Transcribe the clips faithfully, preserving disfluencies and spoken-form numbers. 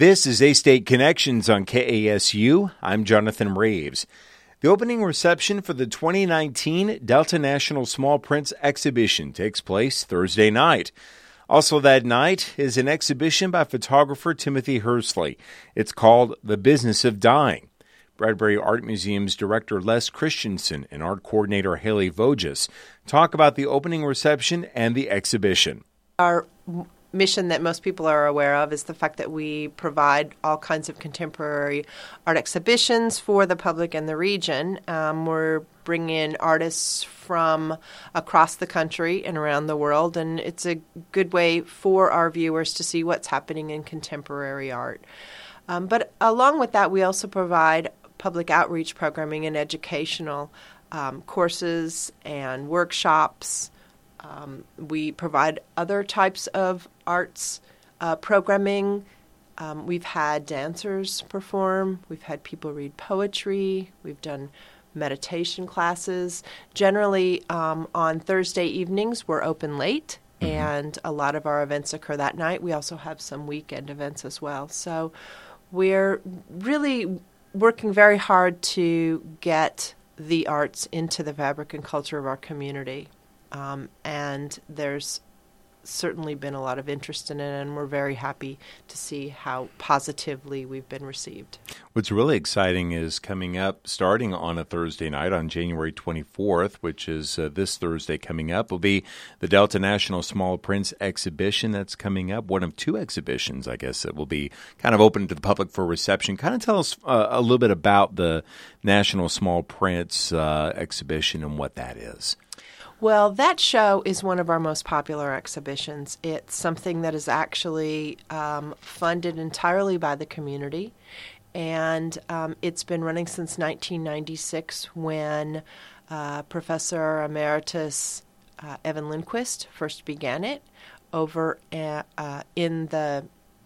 This is A-State Connections on K A S U. I'm Jonathan Raves. The opening reception for the twenty nineteen Delta National Small Prints Exhibition takes place Thursday night. Also that night is an exhibition by photographer Timothy Hursley. It's called The Business of Dying. Bradbury Art Museum's director Les Christensen and art coordinator Haley Voges talk about the opening reception and the exhibition. Our mission that most people are aware of is the fact that we provide all kinds of contemporary art exhibitions for the public in the region. Um, we're bringing in artists from across the country and around the world, and it's a good way for our viewers to see what's happening in contemporary art. Um, but along with that, we also provide public outreach programming and educational um, courses and workshops. Um, we provide other types of arts uh, programming. Um, we've had dancers perform. We've had people read poetry. We've done meditation classes. Generally, um, on Thursday evenings, we're open late, mm-hmm. and a lot of our events occur that night. We also have some weekend events as well. So we're really working very hard to get the arts into the fabric and culture of our community. Um, and there's certainly been a lot of interest in it, and we're very happy to see how positively we've been received. What's really exciting is coming up, starting on a Thursday night on January twenty-fourth, which is uh, this Thursday coming up, will be the Delta National Small Prints Exhibition that's coming up. One of two exhibitions, I guess, that will be kind of open to the public for reception. Kind of tell us uh, a little bit about the National Small Prints uh, Exhibition and what that is. Well, that show is one of our most popular exhibitions. It's something that is actually um, funded entirely by the community, and um, it's been running since nineteen ninety-six when uh, Professor Emeritus uh, Evan Lindquist first began it over at, uh, in the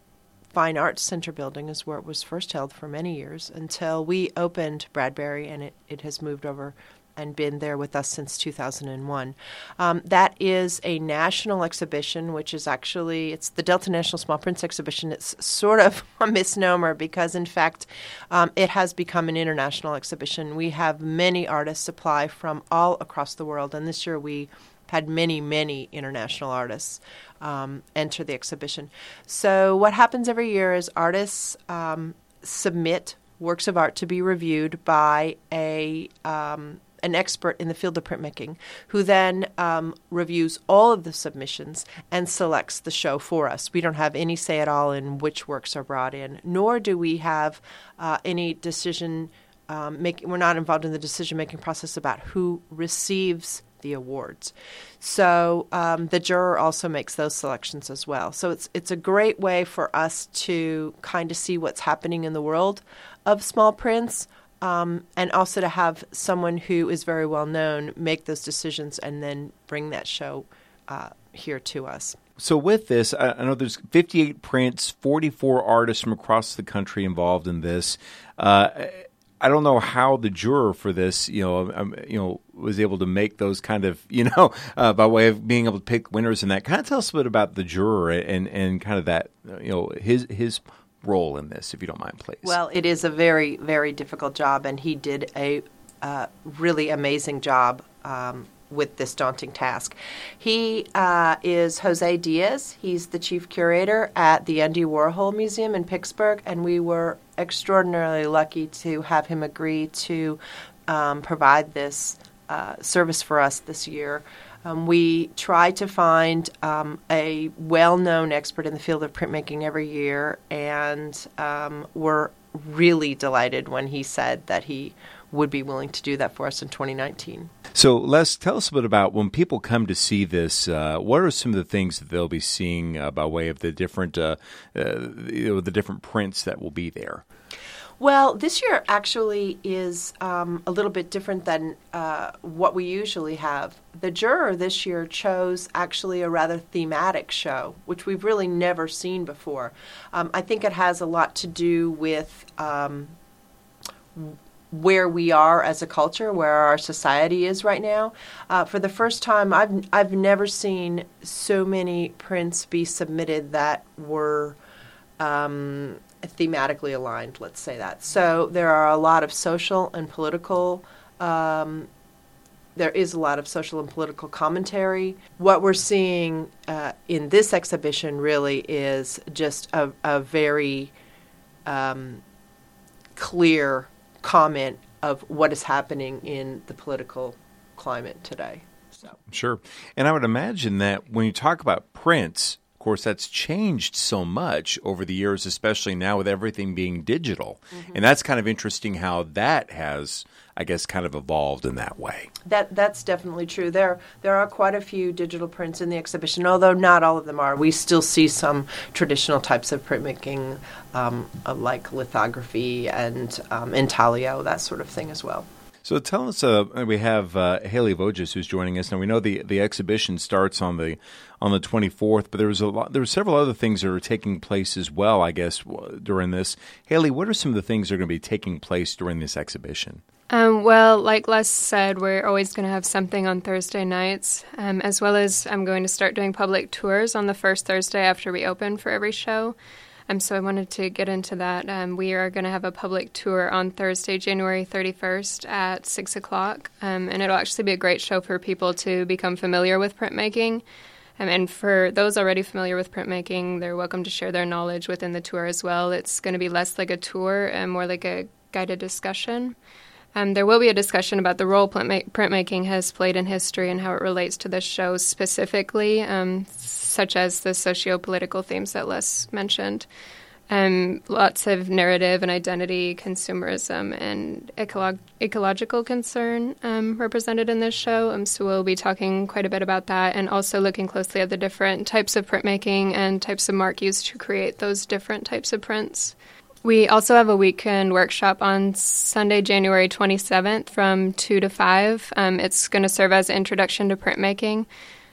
Fine Arts Center building is where it was first held for many years until we opened Bradbury, and it, it has moved over and been there with us since two thousand one. Um, that is a national exhibition, which is actually, it's the Delta National Small Prints Exhibition. It's sort of a misnomer because, in fact, um, it has become an international exhibition. We have many artists apply from all across the world, and this year we had many, many international artists um, enter the exhibition. So what happens every year is artists um, submit works of art to be reviewed by a um, an expert in the field of printmaking, who then um, reviews all of the submissions and selects the show for us. We don't have any say at all in which works are brought in, nor do we have uh, any decision um, making. We're not involved in the decision-making process about who receives the awards. So um, the juror also makes those selections as well. So it's it's a great way for us to kind of see what's happening in the world of small prints. Um, and also to have someone who is very well known make those decisions and then bring that show uh, here to us. So with this, I know there's fifty-eight prints, forty-four artists from across the country involved in this. Uh, I don't know how the juror for this, you know, um, you know, was able to make those kind of, you know, uh, by way of being able to pick winners and that. Kind of tell us a bit about the juror and, and kind of that, you know, his his. role in this, if you don't mind, please. Well, it is a very, very difficult job, and he did a uh, really amazing job um, with this daunting task. He uh, is Jose Diaz. He's the chief curator at the Andy Warhol Museum in Pittsburgh, and we were extraordinarily lucky to have him agree to um, provide this uh, service for us this year. Um, we try to find um, a well-known expert in the field of printmaking every year, and um, we're really delighted when he said that he would be willing to do that for us in twenty nineteen. So, Les, tell us a bit about when people come to see this, uh, what are some of the things that they'll be seeing uh, by way of the different, uh, uh, you know, the different prints that will be there? Well, this year actually is um, a little bit different than uh, what we usually have. The juror this year chose actually a rather thematic show, which we've really never seen before. Um, I think it has a lot to do with um, where we are as a culture, where our society is right now. Uh, for the first time, I've I've never seen so many prints be submitted that were Um, thematically aligned, let's say that. So there are a lot of social and political um, there is a lot of social and political commentary. What we're seeing uh, in this exhibition really is just a, a very um, clear comment of what is happening in the political climate today. So. Sure. And I would imagine that when you talk about prints, of course, that's changed so much over the years, especially now with everything being digital. Mm-hmm. And that's kind of interesting how that has, I guess, kind of evolved in that way. That That's definitely true. There there are quite a few digital prints in the exhibition, although not all of them are. We still see some traditional types of printmaking, um, like lithography and um, intaglio, that sort of thing as well. So tell us, uh, we have uh, Haley Voges who's joining us. Now we know the, the exhibition starts on the on the twenty-fourth, but there was a lot. There were several other things that are taking place as well, I guess, during this. Haley, what are some of the things that are going to be taking place during this exhibition? Um, well, like Les said, we're always going to have something on Thursday nights, um, as well as I'm going to start doing public tours on the first Thursday after we open for every show. Um, so I wanted to get into that. Um, we are going to have a public tour on Thursday, January thirty-first at six o'clock, um, and it'll actually be a great show for people to become familiar with printmaking. Um, and for those already familiar with printmaking, they're welcome to share their knowledge within the tour as well. It's going to be less like a tour and more like a guided discussion. Um, there will be a discussion about the role printmaking has played in history and how it relates to this show specifically, um, such as the socio-political themes that Les mentioned. Um, lots of narrative and identity, consumerism, and ecolo- ecological concern um, represented in this show. Um, so we'll be talking quite a bit about that and also looking closely at the different types of printmaking and types of mark used to create those different types of prints. We also have a weekend workshop on Sunday, January twenty-seventh from two to five. Um, it's going to serve as an introduction to printmaking.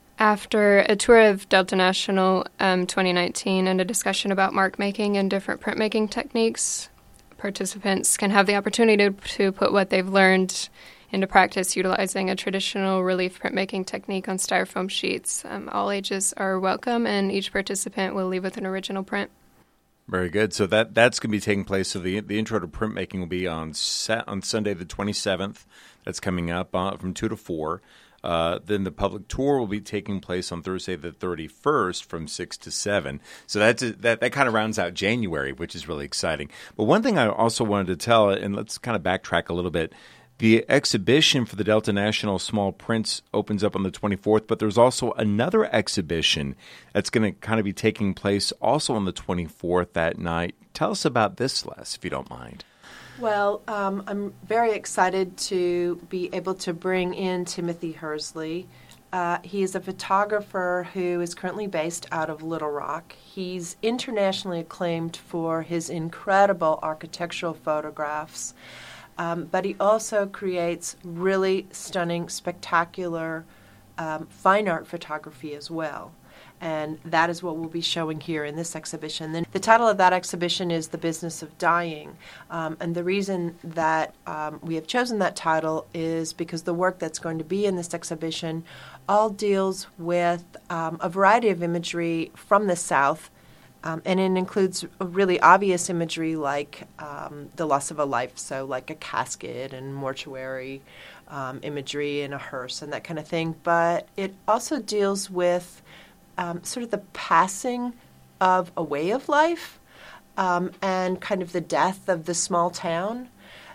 After a tour of Delta National um, twenty nineteen and a discussion about mark making and different printmaking techniques, participants can have the opportunity to, to put what they've learned into practice utilizing a traditional relief printmaking technique on styrofoam sheets. Um, all ages are welcome, and each participant will leave with an original print. Very good. So that that's going to be taking place. So the the intro to printmaking will be on set on Sunday the twenty-seventh. That's coming up uh, from two to four. Uh, then the public tour will be taking place on Thursday the thirty-first from six to seven. So that's a, that that kind of rounds out January, which is really exciting. But one thing I also wanted to tell, and let's kind of backtrack a little bit. The exhibition for the Delta National Small Prints opens up on the twenty-fourth, but there's also another exhibition that's going to kind of be taking place also on the twenty-fourth that night. Tell us about this, Les, if you don't mind. Well, um, I'm very excited to be able to bring in Timothy Hersley. Uh, he is a photographer who is currently based out of Little Rock. He's internationally acclaimed for his incredible architectural photographs. Um, but he also creates really stunning, spectacular um, fine art photography as well. And that is what we'll be showing here in this exhibition. Then the title of that exhibition is The Business of Dying. Um, and the reason that um, we have chosen that title is because the work that's going to be in this exhibition all deals with um, a variety of imagery from the South. Um, and it includes a really obvious imagery like um, the loss of a life, so like a casket and mortuary um, imagery and a hearse and that kind of thing. But it also deals with um, sort of the passing of a way of life um, and kind of the death of the small town.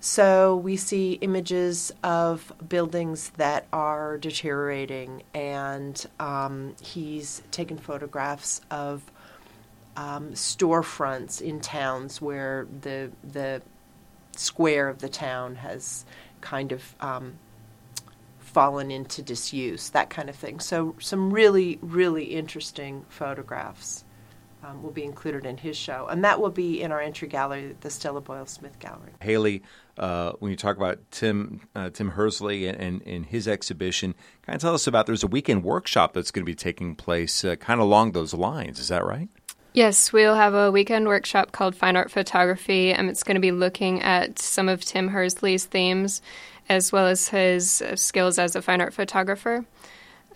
So we see images of buildings that are deteriorating, and um, he's taken photographs of Um, storefronts in towns where the the square of the town has kind of um, fallen into disuse, that kind of thing. So some really, really interesting photographs um, will be included in his show. And that will be in our entry gallery, the Stella Boyle Smith Gallery. Haley, uh, when you talk about Tim uh, Tim Hersley and, and, and his exhibition, kind of tell us about, there's a weekend workshop that's going to be taking place uh, kind of along those lines. Is that right? Yes, we'll have a weekend workshop called Fine Art Photography, and it's going to be looking at some of Tim Hersley's themes as well as his skills as a fine art photographer.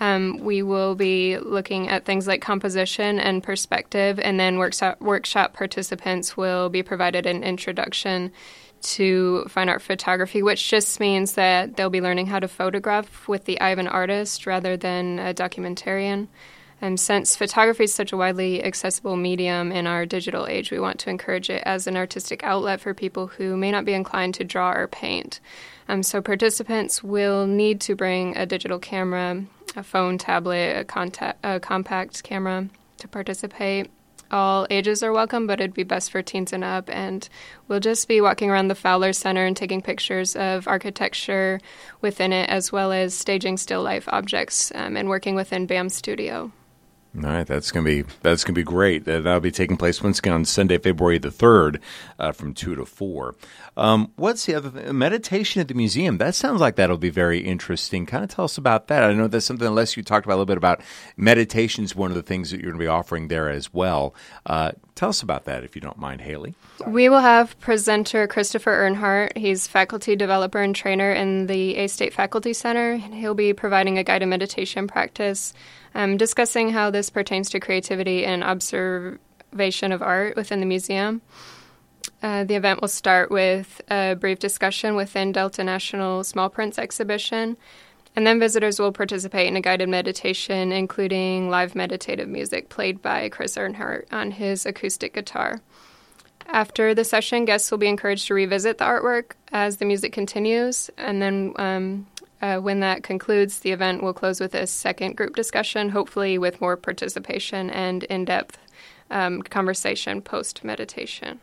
Um, we will be looking at things like composition and perspective, and then workshop, workshop participants will be provided an introduction to fine art photography, which just means that they'll be learning how to photograph with the eye of an artist rather than a documentarian. And since photography is such a widely accessible medium in our digital age, we want to encourage it as an artistic outlet for people who may not be inclined to draw or paint. Um, so participants will need to bring a digital camera, a phone, tablet, a, contact, a compact camera to participate. All ages are welcome, but it'd be best for teens and up. And we'll just be walking around the Fowler Center and taking pictures of architecture within it, as well as staging still life objects um, and working within B A M Studio. All right, that's gonna be that's gonna be great. Uh, that'll be taking place once again on Sunday, February the third, uh, from two to four. Um, what's the other thing? Meditation at the museum? That sounds like that'll be very interesting. Kind of tell us about that. I know that's something. Unless you talked about a little bit about meditation's one of the things that you're going to be offering there as well. Uh, tell us about that, if you don't mind, Haley. We will have presenter Christopher Earnhardt. He's faculty developer and trainer in the A-State Faculty Center. He'll be providing a guided meditation practice, um, discussing how this pertains to creativity and observation of art within the museum. Uh, the event will start with a brief discussion within Delta National Small Prints exhibition, and then visitors will participate in a guided meditation, including live meditative music played by Chris Earnhardt on his acoustic guitar. After the session, guests will be encouraged to revisit the artwork as the music continues, and then um, uh, when that concludes, the event will close with a second group discussion, hopefully with more participation and in-depth um, conversation post-meditation.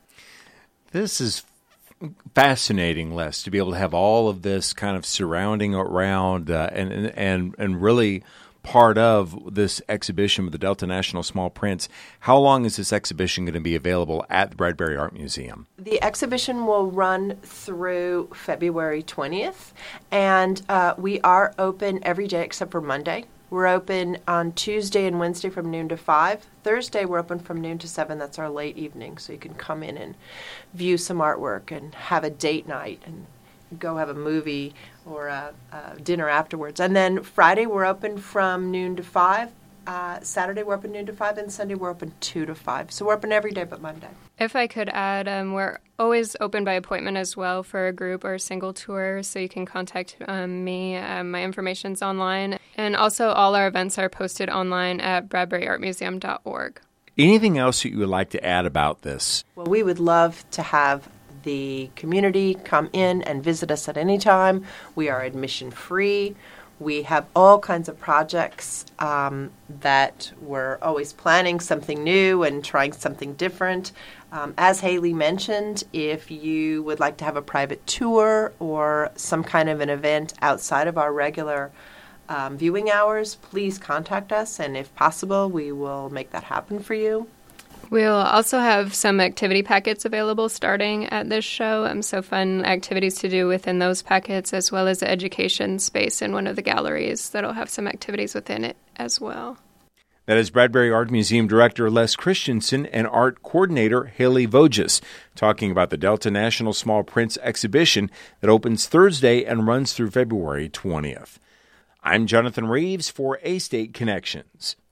This is fascinating, Les, to be able to have all of this kind of surrounding around uh, and, and and really part of this exhibition with the Delta National Small Prints. How long is this exhibition going to be available at the Bradbury Art Museum? The exhibition will run through February twentieth, and uh, we are open every day except for Monday. We're open on Tuesday and Wednesday from noon to five. Thursday, we're open from noon to seven. That's our late evening, so you can come in and view some artwork and have a date night and go have a movie or a, a dinner afterwards. And then Friday, we're open from noon to five. Uh, Saturday, we're open noon to five, and Sunday, we're open two to five. So we're open every day but Monday. If I could add, um, we're always open by appointment as well for a group or a single tour, so you can contact um, me. Um, my information's online. And also, all our events are posted online at bradbury art museum dot org. Anything else that you would like to add about this? Well, we would love to have the community come in and visit us at any time. We are admission free. We have all kinds of projects um, that we're always planning something new and trying something different. Um, as Haley mentioned, if you would like to have a private tour or some kind of an event outside of our regular um, viewing hours, please contact us, and if possible, we will make that happen for you. We'll also have some activity packets available starting at this show, um, so fun activities to do within those packets, as well as the education space in one of the galleries that'll have some activities within it as well. That is Bradbury Art Museum Director Les Christensen and Art Coordinator Haley Voges talking about the Delta National Small Prints exhibition that opens Thursday and runs through February twentieth. I'm Jonathan Reeves for A-State Connections.